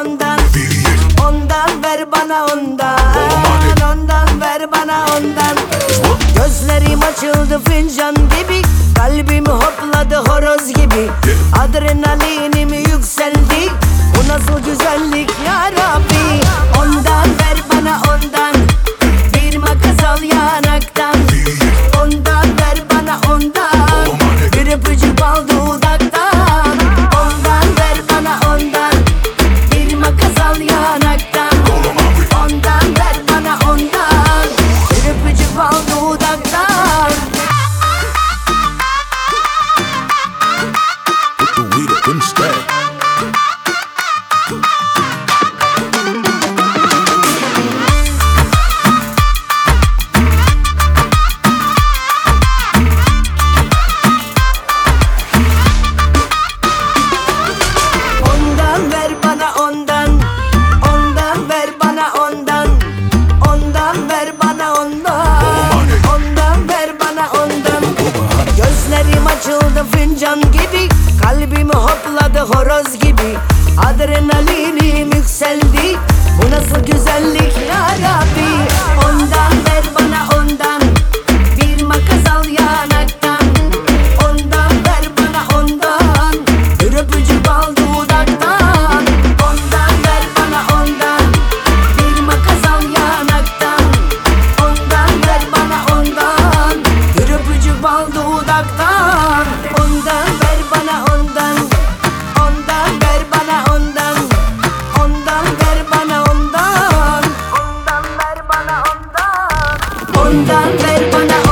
ondan. Ondan ver bana ondan. Ondan ver bana ondan. Gözlerim açıldı fincan gibi, kalbim hopladı horoz gibi. Adrenalinim yükseldi, bu nasıl güzellik ya Rabbi. Ondan ver bana ondan, bir makas al yanaktan. Ondan ver bana ondan, bir öpücük al dudaktan. Ondan ver bana ondan, bir makas al yanaktan. Ondan ver bana ondan, bir öpücük al dudaktan. Put the weed up in the stack. Ondan ver bana ondan, ondan ver bana ondan. Ondan ver bana ondan, ondan ver bana ondan. Gözlerim açıldı fincan gibi, kalbim hopladı horoz gibi. Adrenalinim yükseldi, bu nasıl güzellik ya Rabbi. Ondan ver bana ondan, bir makas al yanaktan. Ondan ver bana ondan, bir öpücük al dudaktan. Ondan ver bana ondan, bir makas al yanaktan. Ondan ver bana ondan, bir öpücük al dudaktan. Ondan ver bana ondan, ondan ver bana ondan. Ondan ver bana ondan, ondan ver bana ondan. Ondan ver bana